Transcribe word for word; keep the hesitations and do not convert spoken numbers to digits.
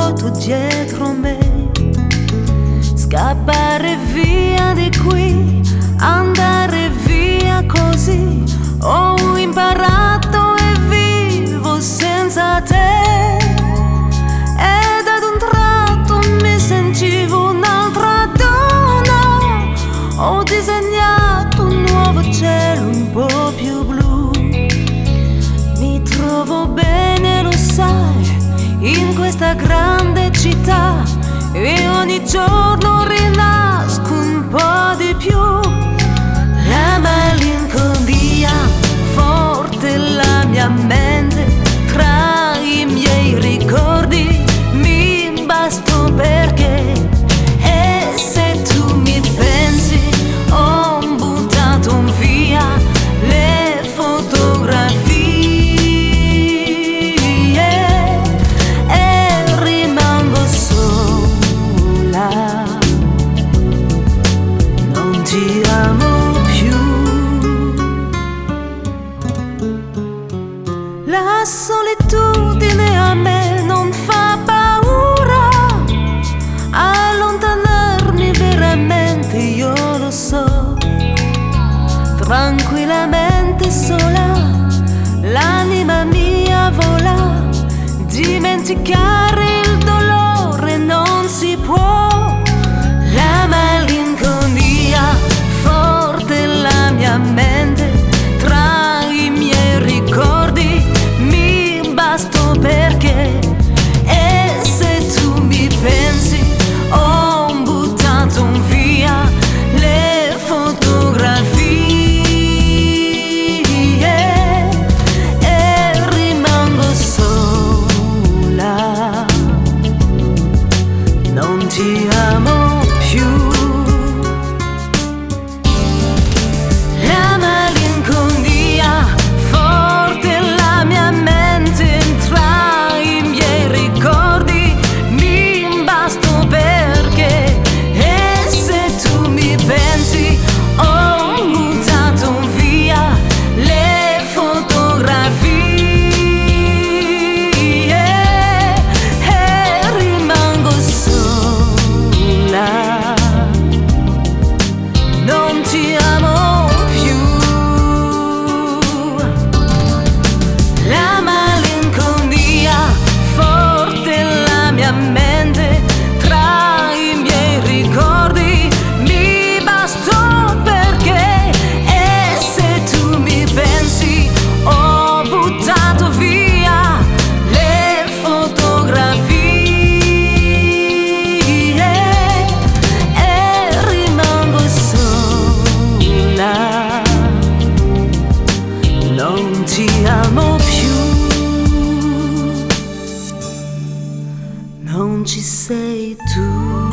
vuoto dietro me. Scappare via di qui, andare via così. Ho imparato e vivo senza te. Ed ad un tratto mi sentivo un'altra donna. Ho disegnato un nuovo cielo un po' più blu. Mi trovo bene, lo sai, in questa grande città, e ogni giorno rinasco un po' di più. La malinconia forte, la mia mente, tra i miei ricordi mi basto perché. E se tu mi pensi, ho buttato via le fotografie e rimango sola. Non ti amo più. La solitudine a me non fa paura. Allontanarmi veramente io lo so. Tranquillamente sola, l'anima mia vola. Dimenticare il dolore non si può. La malinconia forte, la mia mente, tra i miei ricordi mi basto perché. E se tu mi pensi, ho buttato via le fotografie e rimango sola. Non ti amo più. La malinconia forte, la mia mente, tra i miei ricordi mi basto perché. E se tu mi pensi, ho buttato via le fotografie e rimango sola. Non ti amo più. La malinconia forte, la mia mente, tra i miei ricordi mi bastò perché. E se tu mi pensi, ho buttato via le fotografie e rimango sola. Non ti amo più. Non ci sei tu.